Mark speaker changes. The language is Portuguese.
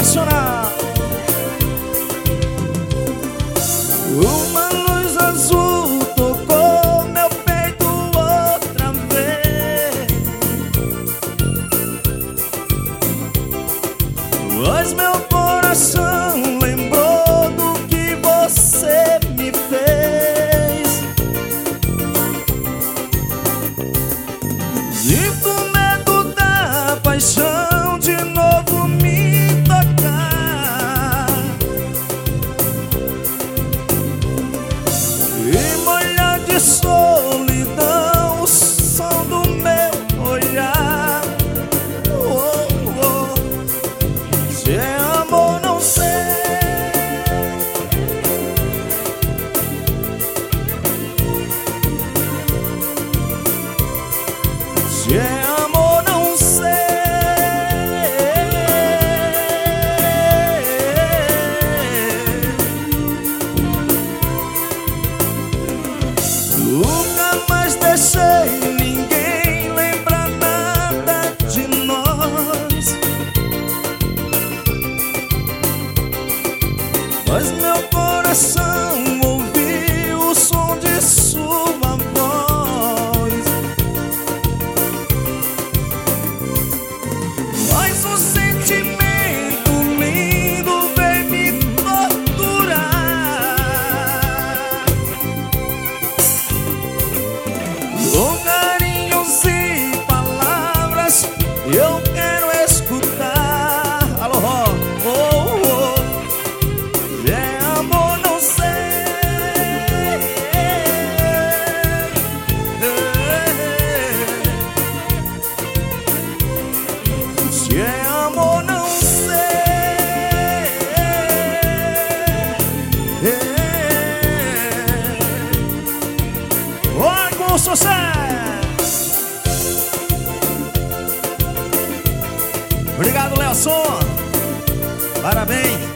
Speaker 1: Nacional. Uma luz azul tocou meu peito outra vez, pois meu coração lembrou do que você me fez. Sinto medo da paixão de novo me tocar e molhar de solidão o som do meu olhar. Oh, oh. Se é amor, não sei. Se é amor, não sei. Nunca mais deixei ninguém lembrar nada de nós, mas meu coração ouviu o som de sua voz. Mas um sentimento lindo veio me torturar. Com carinhos e palavras eu quero escutar. Alô, oh, oh. Se é amor, não sei. Se é amor, não sei. Oi, com sucesso. Obrigado, Leoson. Parabéns.